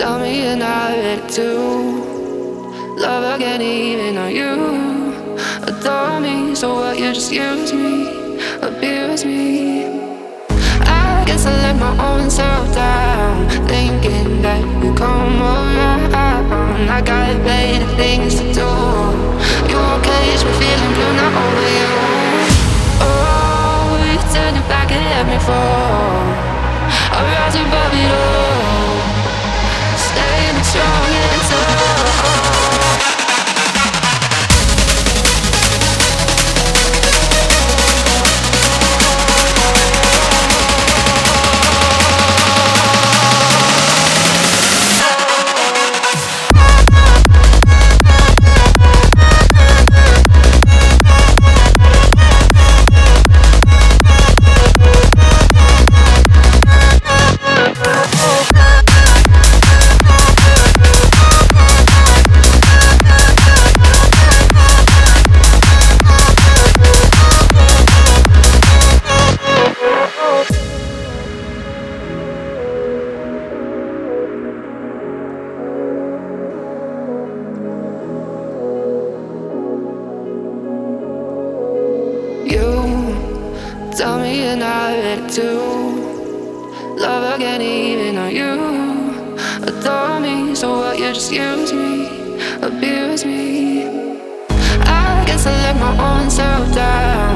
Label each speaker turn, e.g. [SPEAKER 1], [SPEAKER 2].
[SPEAKER 1] Tell me you're not ready to love again, even though you adore me. So what? You just use me, abuse me. I guess I let my own self down, thinking that you come around. I got better things to do. You won't catch me feeling blue, not over you. Oh, you turned your back and let me fall. I'll rise above it all, staying strong and tall. Tell me you're not ready to love again, even though you adore me. So what? You just use me, abuse me. I guess I let my own self down,